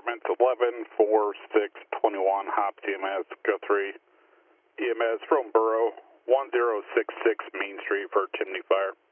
Apartments 11 4 6 21 Hops EMS, go 3 EMS from Borough 1066 Main Street for chimney fire.